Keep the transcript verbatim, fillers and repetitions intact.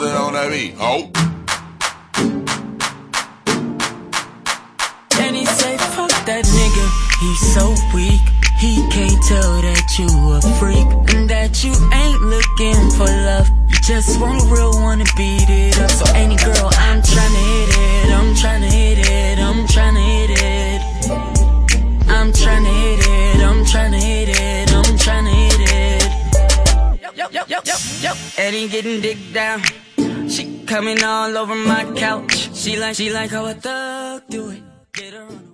that on that beat, ho. And he say, fuck that nigga, he's so weak. He can't tell that you a freak, and that you ain't looking for love. You just want a real one to beat it up. So any girl, I'm tryna hit it, I'm tryna hit it, I'm tryna hit it. I'm tryna hit it, I'm tryna hit it, I'm tryna hit it. Yep, yep, yep, yep, yep. Eddie getting dick down. She coming all over my couch. She like, she like how a thug do it. Get her on.